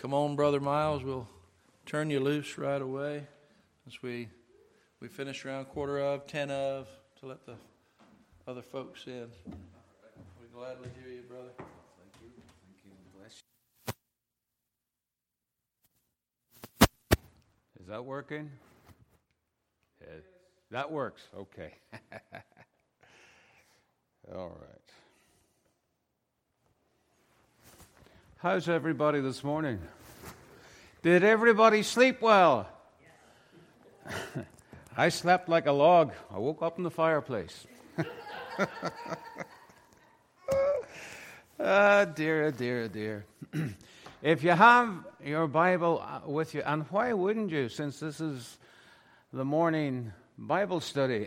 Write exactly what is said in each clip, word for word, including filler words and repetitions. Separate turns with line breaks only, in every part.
Come on, Brother Miles, we'll turn you loose right away as we we finish around quarter of, ten of, to let the other folks in. We gladly hear you, brother.
Thank you. Thank you. Bless you. Is that working? Yes. That works. Okay. All right. How's everybody this morning? Did everybody sleep well? Yes. I slept like a log. I woke up in the fireplace. Ah, dear, dear, dear. If you have your Bible with you, and why wouldn't you, since this is the morning Bible study?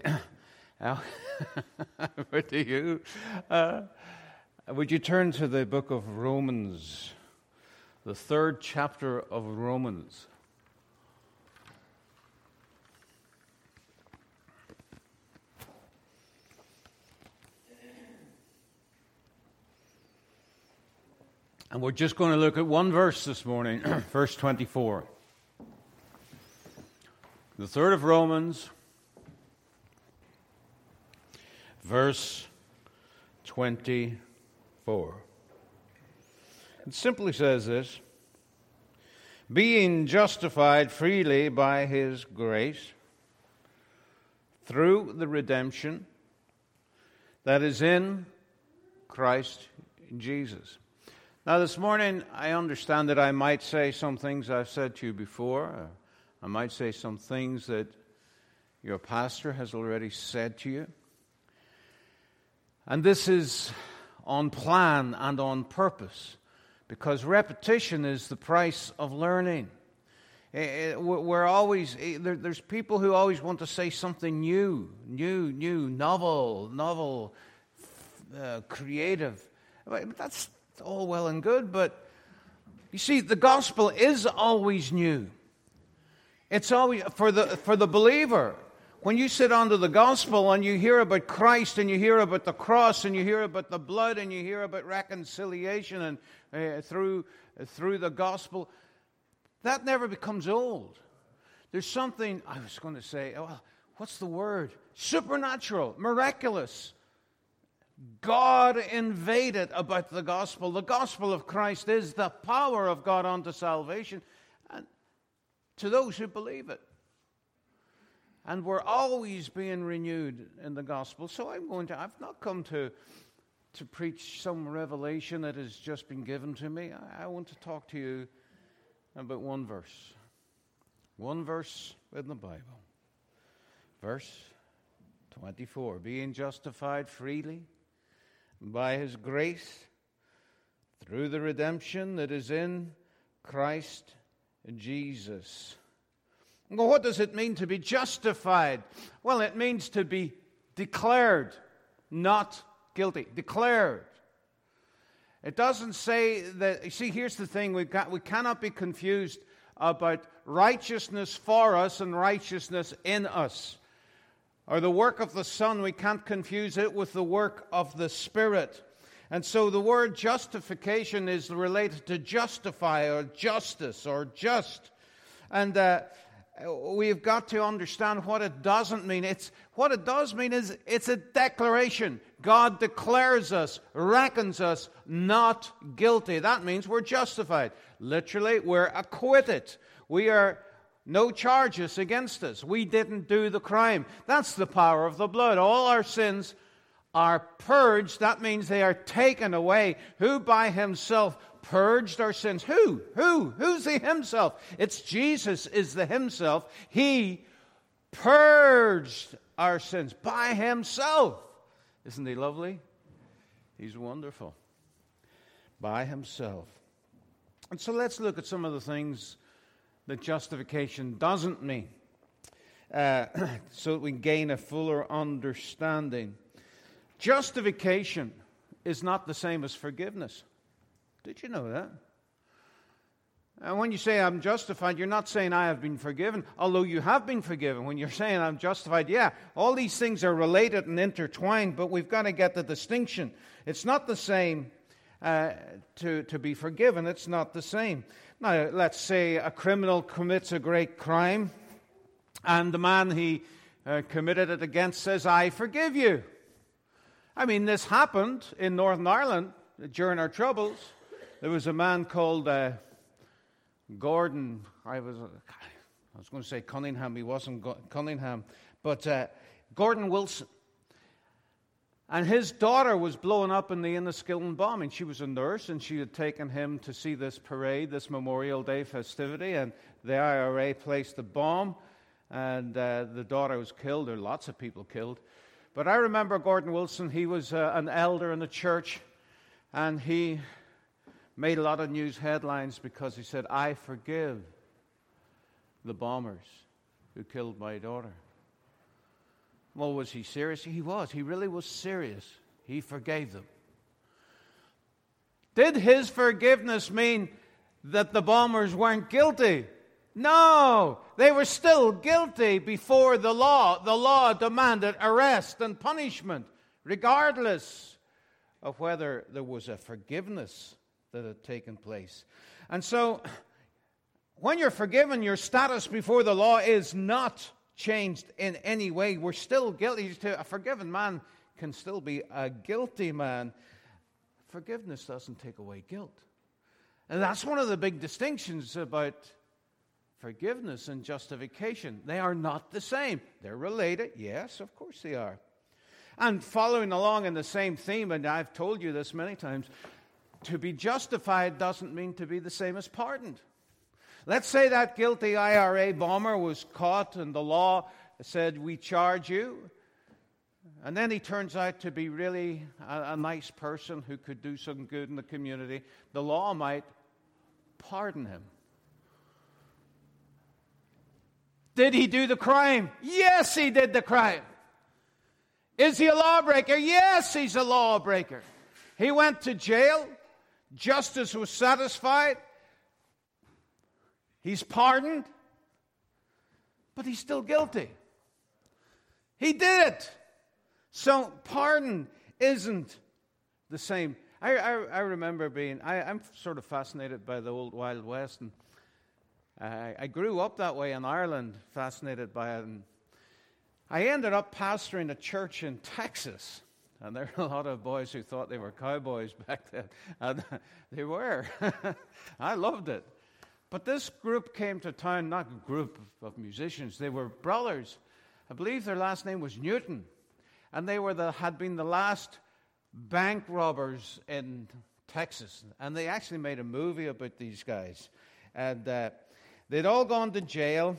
What do you? Uh, would you turn to the book of Romans, the third chapter of Romans? And we're just going to look at one verse this morning, verse twenty-four. The third of Romans, verse twenty-four. It simply says this: being justified freely by his grace through the redemption that is in Christ Jesus. Now, this morning, I understand that I might say some things I've said to you before. I might say some things that your pastor has already said to you. And this is on plan and on purpose, because repetition is the price of learning. We're always, there's people who always want to say something new, new, new, novel, novel, uh, creative. That's all well and good, but you see, the gospel is always new. It's always, for the for the believer, when you sit under the gospel and you hear about Christ and you hear about the cross and you hear about the blood and you hear about reconciliation and uh, through uh, through the gospel, that never becomes old. There's something, I was going to say, oh, what's the word? Supernatural, miraculous. God invaded about the gospel. The gospel of Christ is the power of God unto salvation, and to those who believe it. And we're always being renewed in the gospel. So I'm going to, I've not come to to preach some revelation that has just been given to me. I, I want to talk to you about one verse. One verse in the Bible. Verse twenty-four. Being justified freely by his grace through the redemption that is in Christ Jesus. Well, what does it mean to be justified? Well, it means to be declared not guilty. Declared. It doesn't say that, you see, here's the thing, we've got, we cannot be confused about righteousness for us and righteousness in us. Or the work of the Son, we can't confuse it with the work of the Spirit. And so the word justification is related to justify or justice or just. And uh, we've got to understand what it doesn't mean. It's what it does mean is it's a declaration. God declares us, reckons us not guilty. That means we're justified. Literally, we're acquitted. We are no charges against us. We didn't do the crime. That's the power of the blood. All our sins are purged. That means they are taken away. Who by himself purged our sins? Who? Who? Who's the himself? It's Jesus is the himself. He purged our sins by himself. Isn't he lovely? He's wonderful. By himself. And so let's look at some of the things that justification doesn't mean, uh, so that we gain a fuller understanding. Justification is not the same as forgiveness. Did you know that? And when you say I'm justified, you're not saying I have been forgiven, although you have been forgiven. When you're saying I'm justified, yeah, all these things are related and intertwined, but we've got to get the distinction. It's not the same uh, to, to be forgiven. It's not the same. Now, let's say a criminal commits a great crime, and the man he uh, committed it against says, I forgive you. I mean, this happened in Northern Ireland during our troubles. There was a man called uh, Gordon, I was, I was going to say Cunningham, he wasn't Go- Cunningham, but uh, Gordon Wilson. And his daughter was blown up in the Enniskillen bombing. She was a nurse, and she had taken him to see this parade, this Memorial Day festivity, and the I R A placed a bomb, and uh, the daughter was killed. There were lots of people killed. But I remember Gordon Wilson. He was uh, an elder in the church, and he made a lot of news headlines because he said, I forgive the bombers who killed my daughter. Well, was he serious? He was. He really was serious. He forgave them. Did his forgiveness mean that the bombers weren't guilty? No, they were still guilty before the law. The law demanded arrest and punishment, regardless of whether there was a forgiveness that had taken place. And so, when you're forgiven, your status before the law is not changed in any way. We're still guilty. A forgiven man can still be a guilty man. Forgiveness doesn't take away guilt. And that's one of the big distinctions about forgiveness and justification. They are not the same. They're related. Yes, of course they are. And following along in the same theme, and I've told you this many times, to be justified doesn't mean to be the same as pardoned. Let's say that guilty I R A bomber was caught and the law said, we charge you. And then he turns out to be really a, a nice person who could do some good in the community. The law might pardon him. Did he do the crime? Yes, he did the crime. Is he a lawbreaker? Yes, he's a lawbreaker. He went to jail. Justice was satisfied. He's pardoned, but he's still guilty. He did it. So pardon isn't the same. I, I, I remember being, I, I'm sort of fascinated by the old Wild West, and I, I grew up that way in Ireland, fascinated by it. And I ended up pastoring a church in Texas, and there were a lot of boys who thought they were cowboys back then, and they were. I loved it. But this group came to town, not a group of musicians, they were brothers. I believe their last name was Newton. And they were the, had been the last bank robbers in Texas. And they actually made a movie about these guys. And uh, they'd all gone to jail.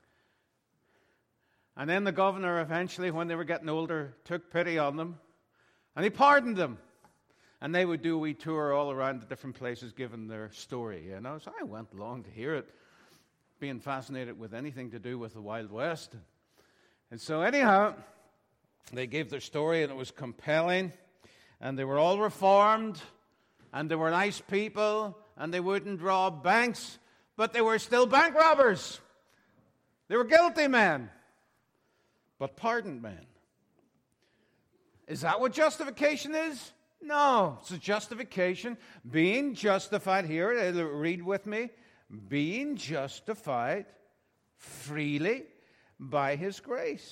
And then the governor eventually, when they were getting older, took pity on them. And he pardoned them. And they would do a wee tour all around the different places, giving their story, you know. So I went along to hear it, being fascinated with anything to do with the Wild West. And so anyhow, they gave their story, and it was compelling. And they were all reformed, and they were nice people, and they wouldn't rob banks, but they were still bank robbers. They were guilty men, but pardoned men. Is that what justification is? No, it's a justification. Being justified here, read with me. Being justified freely by His grace.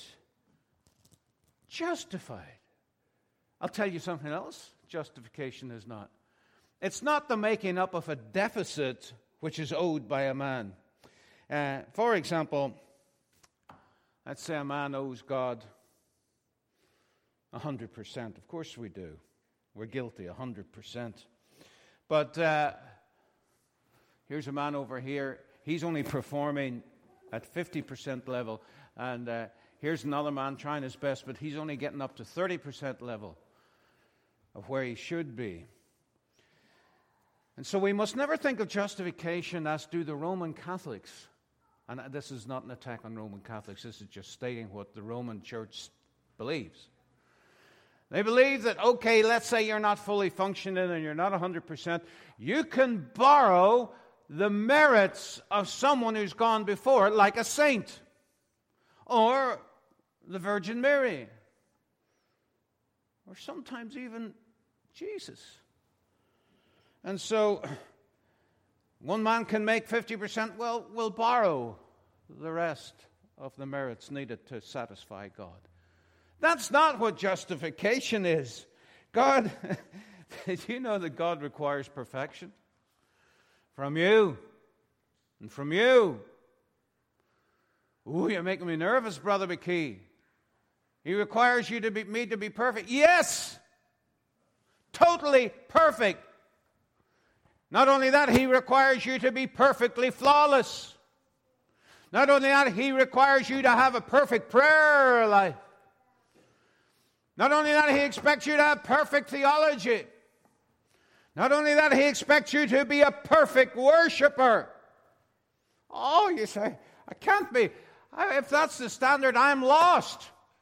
Justified. I'll tell you something else justification is not. It's not the making up of a deficit which is owed by a man. Uh, for example, let's say a man owes God one hundred percent. Of course we do. We're guilty, one hundred percent. But uh, here's a man over here. He's only performing at fifty percent level. And uh, here's another man trying his best, but he's only getting up to thirty percent level of where he should be. And so we must never think of justification as do the Roman Catholics. And this is not an attack on Roman Catholics. This is just stating what the Roman Church believes. They believe that, okay, let's say you're not fully functioning and you're not one hundred percent. You can borrow the merits of someone who's gone before, like a saint or the Virgin Mary or sometimes even Jesus. And so, one man can make fifty percent, well, we'll borrow the rest of the merits needed to satisfy God. That's not what justification is. God, did you know that God requires perfection? From you. And from you. Ooh, you're making me nervous, Brother McKee. He requires you to be, me to be perfect. Yes! Totally perfect. Not only that, He requires you to be perfectly flawless. Not only that, He requires you to have a perfect prayer life. Not only that, He expects you to have perfect theology. Not only that, He expects you to be a perfect worshiper. Oh, you say, I can't be. If that's the standard, I'm lost.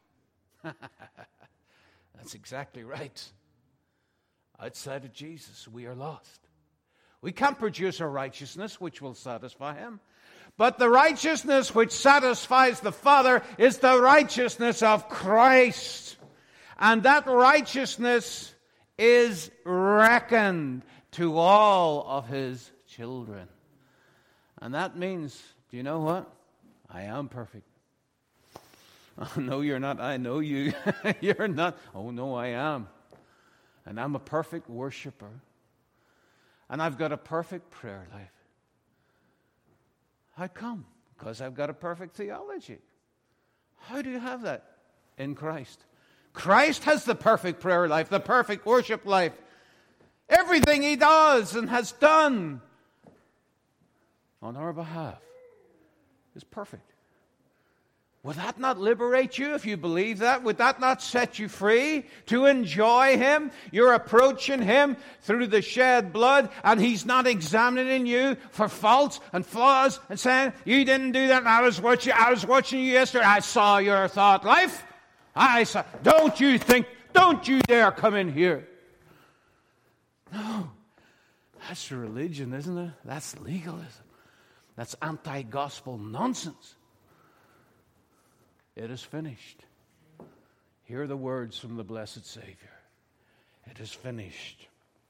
That's exactly right. Outside of Jesus, we are lost. We can't produce a righteousness which will satisfy Him. But the righteousness which satisfies the Father is the righteousness of Christ. And that righteousness is reckoned to all of His children. And that means, do you know what? I am perfect. Oh, no, you're not. I know you. You're not. Oh, no, I am. And I'm a perfect worshiper. And I've got a perfect prayer life. How come? Because I've got a perfect theology. How do you have that? In Christ. Christ has the perfect prayer life, the perfect worship life. Everything He does and has done on our behalf is perfect. Would that not liberate you if you believe that? Would that not set you free to enjoy Him? You're approaching Him through the shed blood, and He's not examining you for faults and flaws and saying, you didn't do that, and I was watching, I was watching you yesterday. I saw your thought life. I saw. Don't you think, don't you dare come in here. No. That's religion, isn't it? That's legalism. That's anti-gospel nonsense. It is finished. Hear the words from the blessed Savior. It is finished.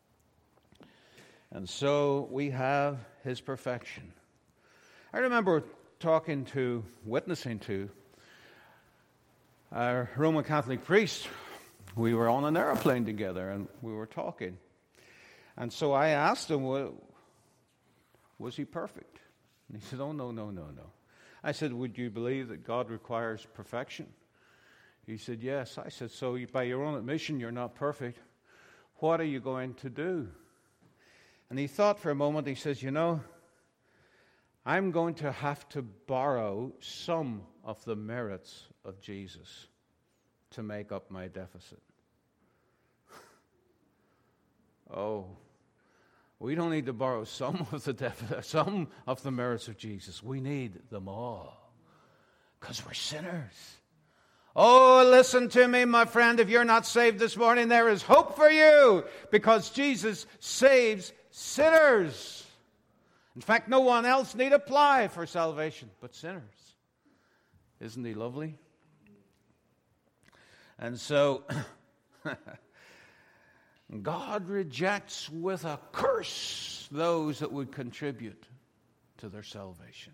And so we have His perfection. I remember talking to, witnessing to, a Roman Catholic priest. We were on an airplane together and we were talking. And so I asked him, well, was he perfect? And he said, oh, no, no, no, no. I said, would you believe that God requires perfection? He said, yes. I said, so by your own admission, you're not perfect. What are you going to do? And he thought for a moment. He says, you know, I'm going to have to borrow some of the merits of Jesus to make up my deficit. Oh, we don't need to borrow some of the def- some of the merits of Jesus. We need them all because we're sinners. Oh, listen to me, my friend. If you're not saved this morning, there is hope for you because Jesus saves sinners. In fact, no one else need apply for salvation but sinners. Isn't He lovely? And so God rejects with a curse those that would contribute to their salvation.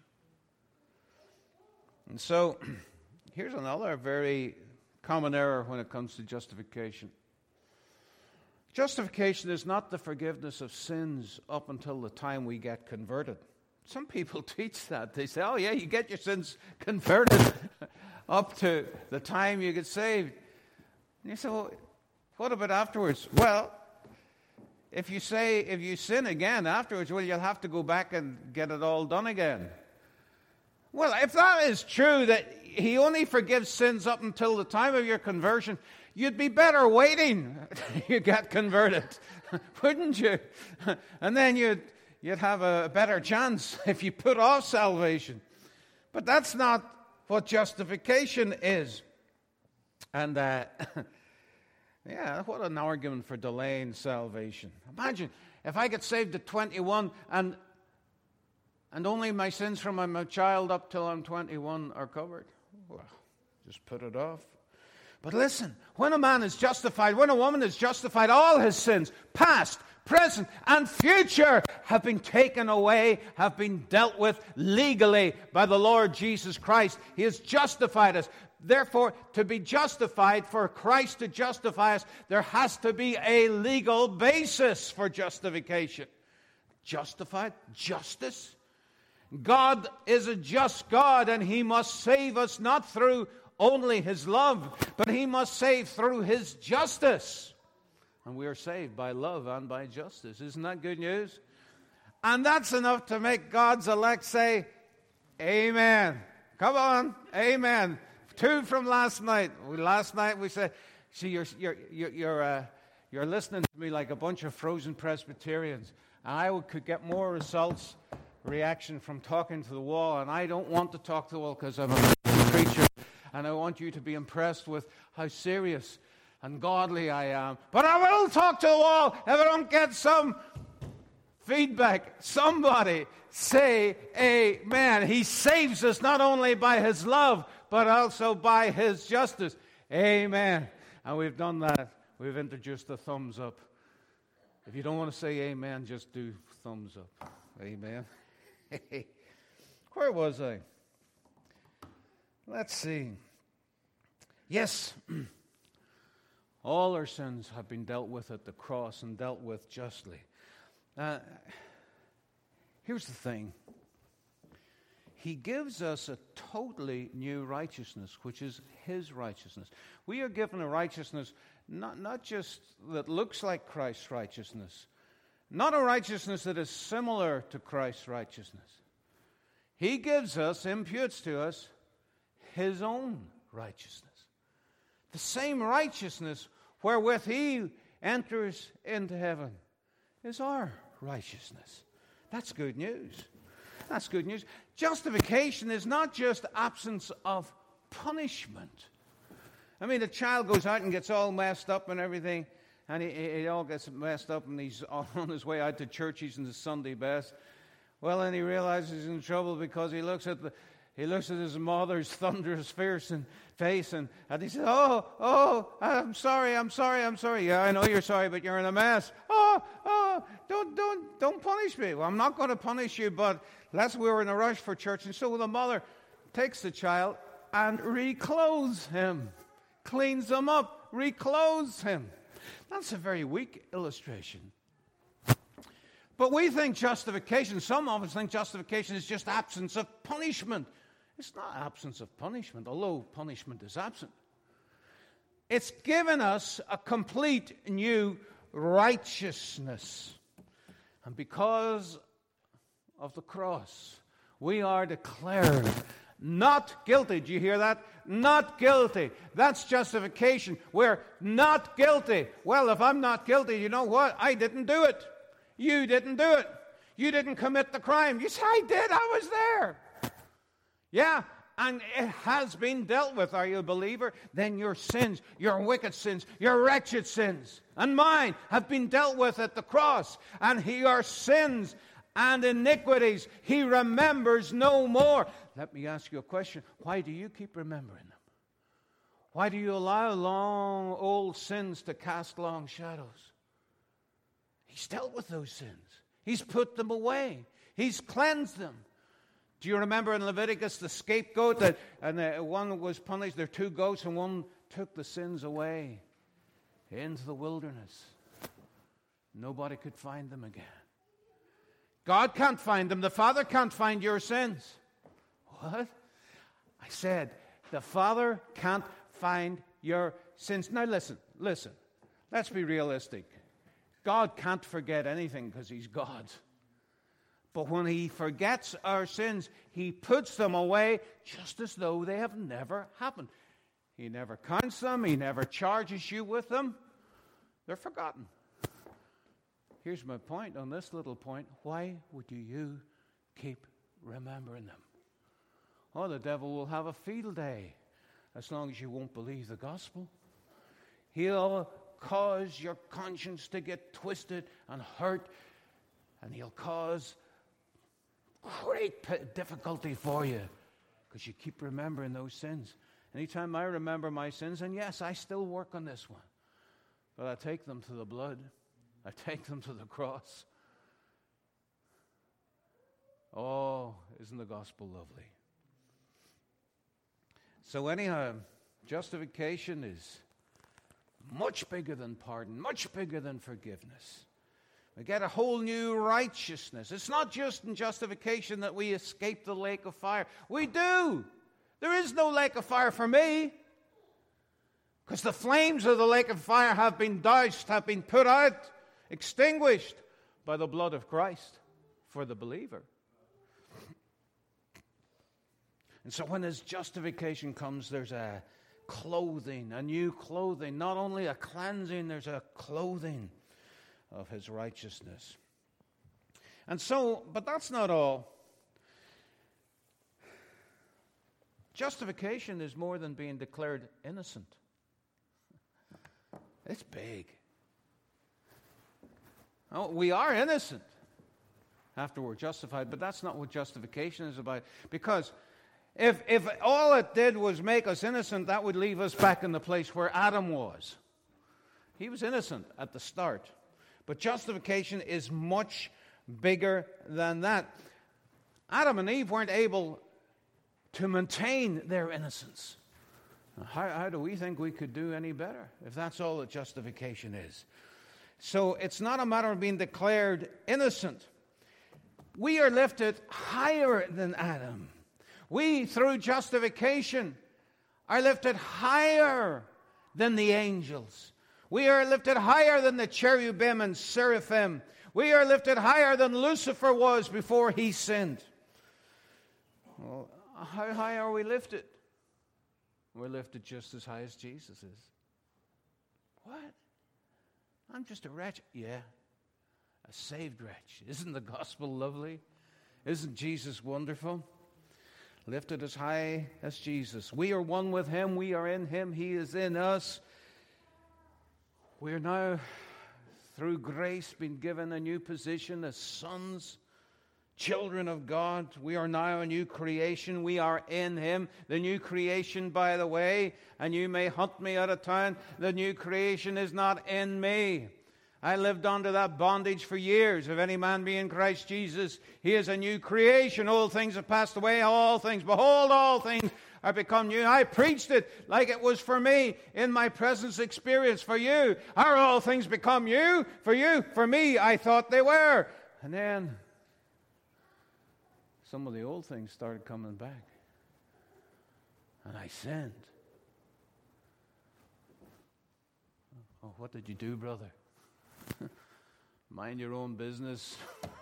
And so, here's another very common error when it comes to justification. Justification is not the forgiveness of sins up until the time we get converted. Some people teach that. They say, oh yeah, you get your sins converted up to the time you get saved. And you say, well, what about afterwards? Well, if you say, if you sin again afterwards, well, you'll have to go back and get it all done again. Well, if that is true, that He only forgives sins up until the time of your conversion, you'd be better waiting till you get converted, wouldn't you? And then you'd, you'd have a better chance if you put off salvation. But that's not what justification is. And uh, yeah, what an argument for delaying salvation. Imagine if I get saved at twenty-one and and only my sins from I'm a child up till I'm twenty-one are covered. Well, just put it off. But listen, when a man is justified, when a woman is justified, all his sins, past, present, and future have been taken away, have been dealt with legally by the Lord Jesus Christ. He has justified us. Therefore, to be justified, for Christ to justify us, there has to be a legal basis for justification. Justified? Justice? God is a just God, and He must save us not through only His love, but He must save through His justice. And we are saved by love and by justice. Isn't that good news? And that's enough to make God's elect say, amen. Come on, amen. Two from last night. Last night we said, see, you're, you're, you're, you're, uh, you're listening to me like a bunch of frozen Presbyterians. And I could get more results, reaction from talking to the wall. And I don't want to talk to the wall because I'm a preacher. And I want you to be impressed with how serious and godly I am. But I will talk to the wall if I don't get some feedback. Somebody say amen. He saves us not only by His love, but also by His justice. Amen. And we've done that. We've introduced the thumbs up. If you don't want to say amen, just do thumbs up. Amen. Where was I? Let's see. Yes. All our sins have been dealt with at the cross and dealt with justly. Uh, here's the thing. He gives us a totally new righteousness, which is His righteousness. We are given a righteousness not, not just that looks like Christ's righteousness, not a righteousness that is similar to Christ's righteousness. He gives us, imputes to us, His own righteousness. The same righteousness wherewith He enters into heaven is our righteousness. That's good news. That's good news. Justification is not just absence of punishment. I mean, a child goes out and gets all messed up and everything, and he, he all gets messed up, and he's on his way out to church. He's in the Sunday best. Well, then he realizes he's in trouble because he looks at the He looks at his mother's thunderous, fierce and face, and, and he says, oh, oh, I'm sorry, I'm sorry, I'm sorry. Yeah, I know you're sorry, but you're in a mess. Oh, oh, don't, don't, don't punish me. Well, I'm not going to punish you, but let's, we were in a rush for church. And so the mother takes the child and reclothes him, cleans him up, reclothes him. That's a very weak illustration. But we think justification, some of us think justification is just absence of punishment. It's not absence of punishment, although punishment is absent. It's given us a complete new righteousness. And because of the cross, we are declared not guilty. Do you hear that? Not guilty. That's justification. We're not guilty. Well, if I'm not guilty, you know what? I didn't do it. You didn't do it. You didn't commit the crime. You say, I did. I was there. Yeah, and it has been dealt with. Are you a believer? Then your sins, your wicked sins, your wretched sins, and mine have been dealt with at the cross. And your sins and iniquities He remembers no more. Let me ask you a question. Why do you keep remembering them? Why do you allow long old sins to cast long shadows? He's dealt with those sins. He's put them away. He's cleansed them. Do you remember in Leviticus the scapegoat that and the one was punished? There were two goats, and one took the sins away into the wilderness. Nobody could find them again. God can't find them. The Father can't find your sins. What? I said the Father can't find your sins. Now listen, listen. Let's be realistic. God can't forget anything because He's God. But when He forgets our sins, He puts them away just as though they have never happened. He never counts them. He never charges you with them. They're forgotten. Here's my point on this little point. Why would you keep remembering them? Oh, the devil will have a field day as long as you won't believe the gospel. He'll cause your conscience to get twisted and hurt, and he'll cause great difficulty for you because you keep remembering those sins. Anytime I remember my sins, and yes, I still work on this one, but I take them to the blood. I take them to the cross. Oh, isn't the gospel lovely? So anyhow, justification is much bigger than pardon, much bigger than forgiveness. We get a whole new righteousness. It's not just in justification that we escape the lake of fire. We do. There is no lake of fire for me, because the flames of the lake of fire have been doused, have been put out, extinguished by the blood of Christ for the believer. And so when his justification comes, there's a clothing, a new clothing. Not only a cleansing, there's a clothing of his righteousness. And so, but that's not all. Justification is more than being declared innocent. It's big. Oh, we are innocent after we're justified, but that's not what justification is about. Because if if all it did was make us innocent, that would leave us back in the place where Adam was. He was innocent at the start. But justification is much bigger than that. Adam and Eve weren't able to maintain their innocence. How, how do we think we could do any better if that's all that justification is? So it's not a matter of being declared innocent. We are lifted higher than Adam. We, through justification, are lifted higher than the angels. We are lifted higher than the cherubim and seraphim. We are lifted higher than Lucifer was before he sinned. Well, how high are we lifted? We're lifted just as high as Jesus is. What? I'm just a wretch. Yeah, a saved wretch. Isn't the gospel lovely? Isn't Jesus wonderful? Lifted as high as Jesus. We are one with him. We are in him. He is in us. We are now, through grace, been given a new position as sons, children of God. We are now a new creation. We are in him. The new creation, by the way, and you may hunt me out of town, the new creation is not in me. I lived under that bondage for years. If any man be in Christ Jesus, he is a new creation. Old things have passed away, all things, behold, all things are become new. I preached it like it was for me in my present experience. For you, are all things become new? For you, for me, I thought they were. And then some of the old things started coming back. And I sinned. Oh, what did you do, brother? Mind your own business.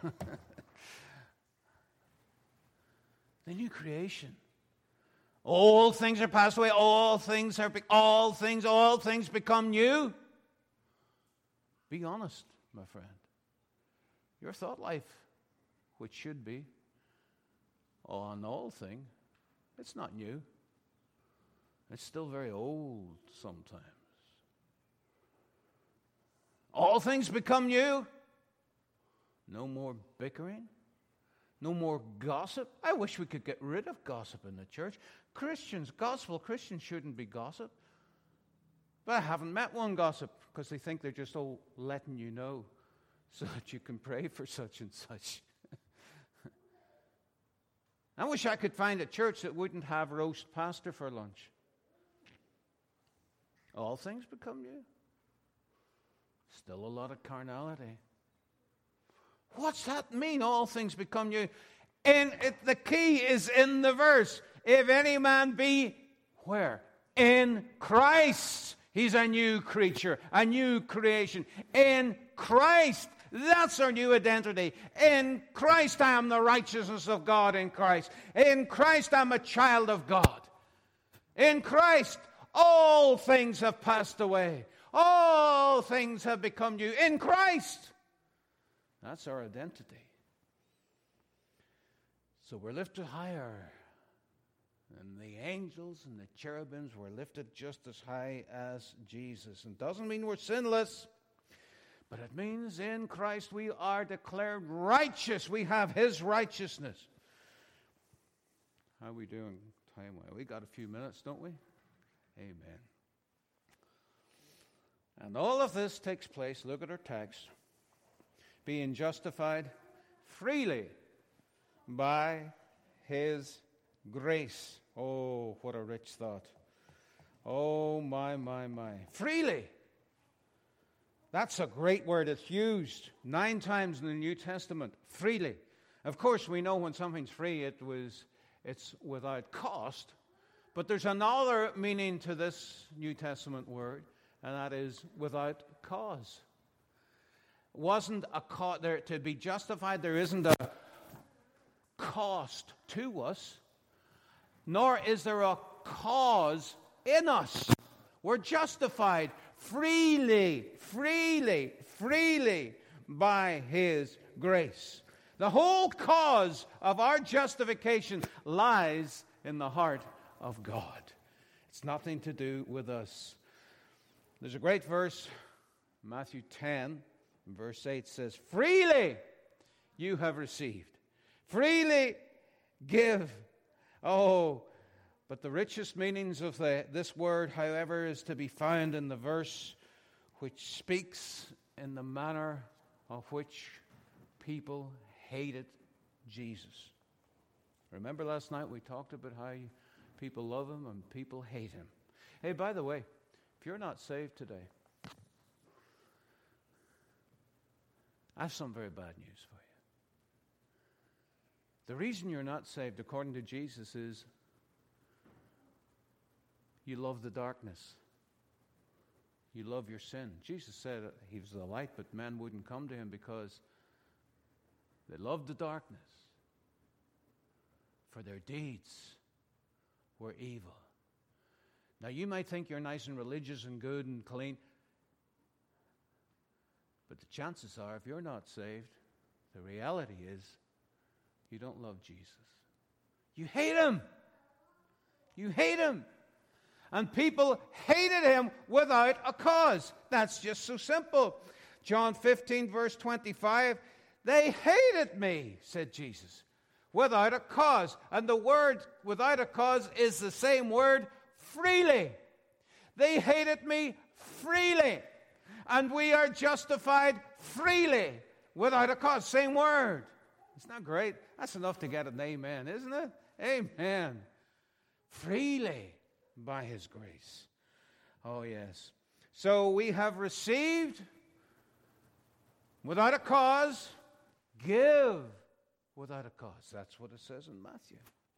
The new creation. All things are passed away. All things are be- all things, all things become new. Be honest, my friend. Your thought life, which should be on all thing, it's not new. It's still very old sometimes. All things become new. No more bickering. No more gossip. I wish we could get rid of gossip in the church. Christians, gospel Christians shouldn't be gossip. But I haven't met one gossip because they think they're just all letting you know so that you can pray for such and such. I wish I could find a church that wouldn't have roast pastor for lunch. All things become new. Still a lot of carnality. What's that mean? All things become new. And it, the key is in the verse. If any man be where? In Christ. He's a new creature, a new creation. In Christ. That's our new identity. In Christ I am the righteousness of God in Christ. In Christ I'm a child of God. In Christ all things have passed away. All things have become new in Christ. That's our identity. So we're lifted higher. And the angels and the cherubims were lifted just as high as Jesus. And doesn't mean we're sinless, but it means in Christ we are declared righteous. We have his righteousness. How are we doing time-wise? We got a few minutes, don't we? Amen. And all of this takes place, look at our text, being justified freely by his grace. Oh, what a rich thought. Oh, my, my, my. Freely. That's a great word. It's used nine times in the New Testament. Freely. Of course, we know when something's free, it was, it's without cost. But there's another meaning to this New Testament word, and that is without cause. Wasn't a co- there to be justified, there isn't a cost to us, nor is there a cause in us. We're justified freely, freely, freely by his grace. The whole cause of our justification lies in the heart of God. It's nothing to do with us. There's a great verse, Matthew ten, verse eight says, freely you have received, freely give. Oh, but the richest meanings of the, this word, however, is to be found in the verse which speaks in the manner of which people hated Jesus. Remember last night we talked about how people love him and people hate him. Hey, by the way, if you're not saved today, I have some very bad news for you. The reason you're not saved, according to Jesus, is you love the darkness. You love your sin. Jesus said he was the light, but men wouldn't come to him because they loved the darkness, for their deeds were evil. Now, you might think you're nice and religious and good and clean, but the chances are, if you're not saved, the reality is you don't love Jesus. You hate him. You hate him. And people hated him without a cause. That's just so simple. John fifteen, verse twenty-five, they hated me, said Jesus, without a cause. And the word without a cause is the same word, freely. They hated me freely. And we are justified freely, without a cause. Same word. It's not great. That's enough to get an amen, isn't it? Amen. Freely by his grace. Oh, yes. So we have received without a cause, give without a cause. That's what it says in Matthew.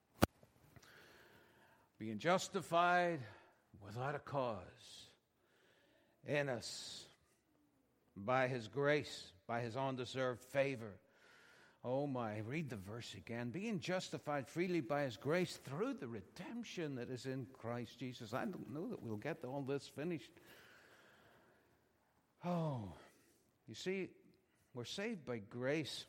Being justified without a cause in us by his grace, by his undeserved favor. Oh my, read the verse again. Being justified freely by his grace through the redemption that is in Christ Jesus. I don't know that we'll get all this finished. Oh, you see, we're saved by grace.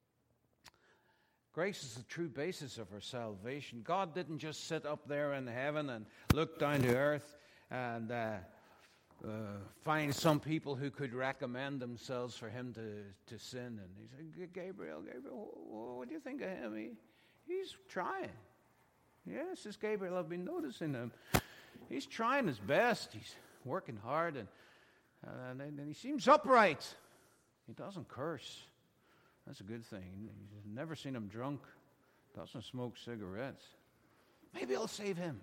Grace is the true basis of our salvation. God didn't just sit up there in heaven and look down to earth and uh, uh, find some people who could recommend themselves for him to, to sin. And he said, Gabriel, Gabriel, what do you think of him? He, he's trying. Yes, this Gabriel, I've been noticing him. He's trying his best. He's working hard, and, and, and he seems upright. He doesn't curse. That's a good thing. You've never seen him drunk. Doesn't smoke cigarettes. Maybe I'll save him.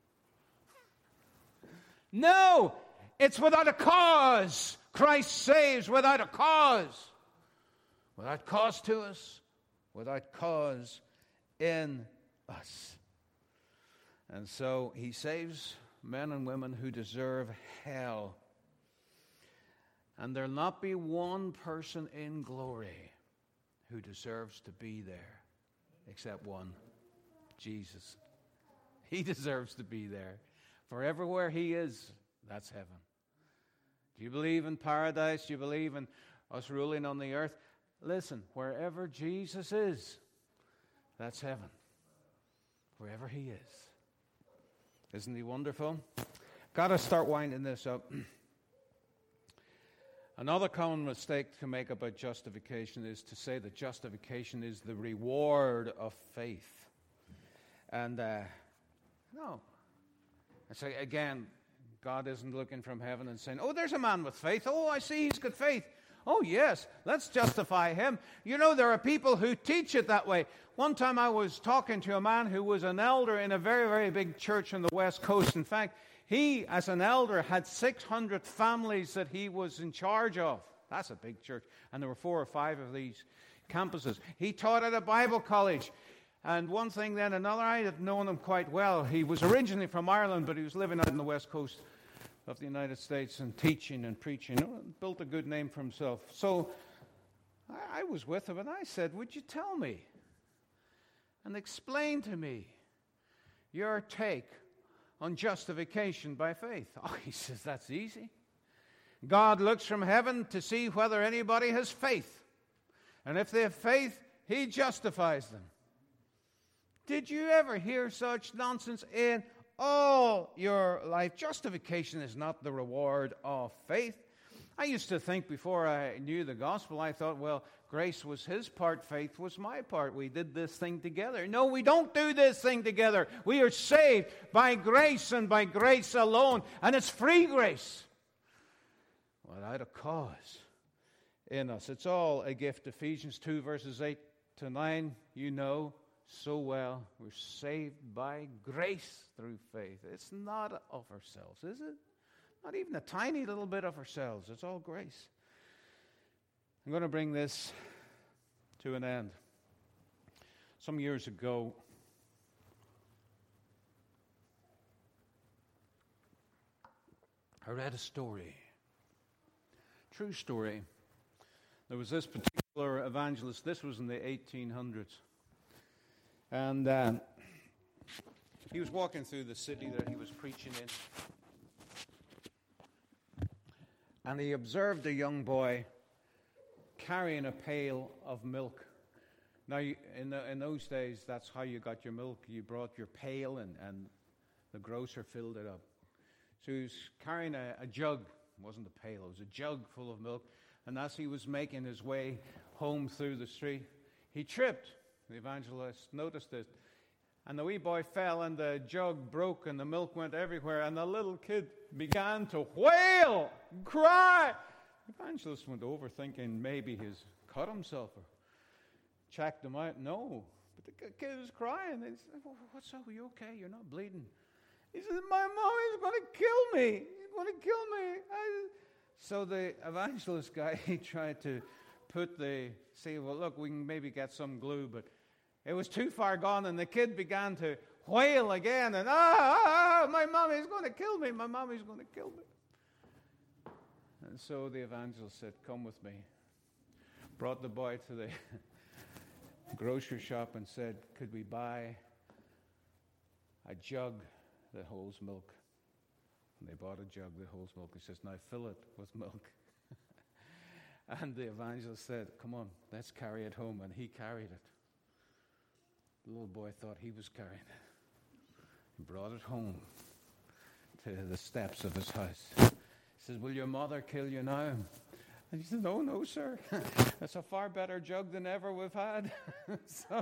No! It's without a cause. Christ saves without a cause. Without cause to us. Without cause in us. And so he saves men and women who deserve hell. And there'll not be one person in glory who deserves to be there, except one, Jesus. He deserves to be there. For everywhere he is, that's heaven. Do you believe in paradise? Do you believe in us ruling on the earth? Listen, wherever Jesus is, that's heaven. Wherever he is. Isn't he wonderful? Got to start winding this up. Another common mistake to make about justification is to say that justification is the reward of faith. And uh, no. So again, God isn't looking from heaven and saying, oh, there's a man with faith. Oh, I see he's got faith. Oh, yes, let's justify him. You know, there are people who teach it that way. One time I was talking to a man who was an elder in a very, very big church on the West Coast. In fact, he, as an elder, had six hundred families that he was in charge of. That's a big church. And there were four or five of these campuses. He taught at a Bible college. And one thing then another, I had known him quite well. He was originally from Ireland, but he was living out on the West Coast of the United States and teaching and preaching. Built a good name for himself. So I, I was with him, and I said, would you tell me and explain to me your take on justification by faith? Oh, he says, that's easy. God looks from heaven to see whether anybody has faith. And if they have faith, he justifies them. Did you ever hear such nonsense in all your life? Justification is not the reward of faith. I used to think before I knew the gospel, I thought, well, grace was his part, faith was my part. We did this thing together. No, we don't do this thing together. We are saved by grace and by grace alone. And it's free grace, without a cause in us. It's all a gift. Ephesians two, verses eight to nine, you know so well. We're saved by grace through faith. It's not of ourselves, is it? Not even a tiny little bit of ourselves. It's all grace. I'm going to bring this to an end. Some years ago, I read a story. True story. There was this particular evangelist. This was in the eighteen hundreds. And uh, he was walking through the city that he was preaching in. And he observed a young boy carrying a pail of milk. Now, you, in, the, in those days, that's how you got your milk. You brought your pail and, and the grocer filled it up. So he was carrying a, a jug. It wasn't a pail, it was a jug full of milk. And as he was making his way home through the street, he tripped. The evangelist noticed it. And the wee boy fell, and the jug broke, and the milk went everywhere, and the little kid began to wail, cry. The evangelist went over thinking maybe he's cut himself or checked him out. No, but the kid was crying. He said, what's up? Are you okay? You're not bleeding. He said, my mommy's going to kill me. He's going to kill me. I... So the evangelist guy, he tried to put the, say, well, look, we can maybe get some glue, but it was too far gone, and the kid began to wail again, and, ah, ah, ah my mommy's going to kill me, my mommy's going to kill me. And so the evangelist said, come with me. Brought the boy to the grocery shop and said, could we buy a jug that holds milk? And they bought a jug that holds milk. He says, now fill it with milk. And the evangelist said, come on, let's carry it home. And he carried it. The little boy thought he was carrying it. He brought it home to the steps of his house. He says, will your mother kill you now? And he said, no, no, sir. That's a far better jug than ever we've had. so,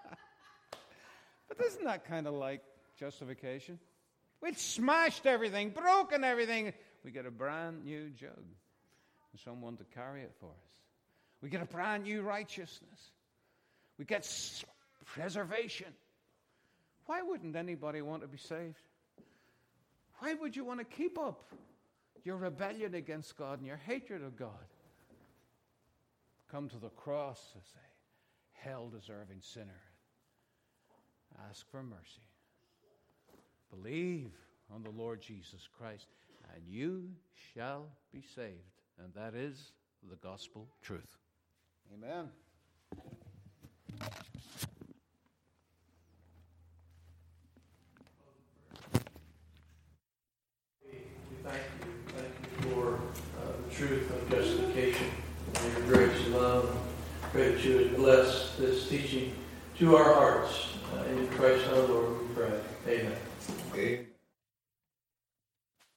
but isn't that kind of like justification? We'd smashed everything, broken everything. We get a brand new jug and someone to carry it for us. We get a brand new righteousness. We get s- preservation. Why wouldn't anybody want to be saved? Why would you want to keep up your rebellion against God and your hatred of God? Come to the cross as a hell-deserving sinner. Ask for mercy. Believe on the Lord Jesus Christ, and you shall be saved. And that is the gospel truth. Amen.
We thank you. Thank you for uh, the truth of justification and your grace and love. Pray that you would bless this teaching to our hearts. Uh, in Christ our Lord we pray. Amen.
Amen.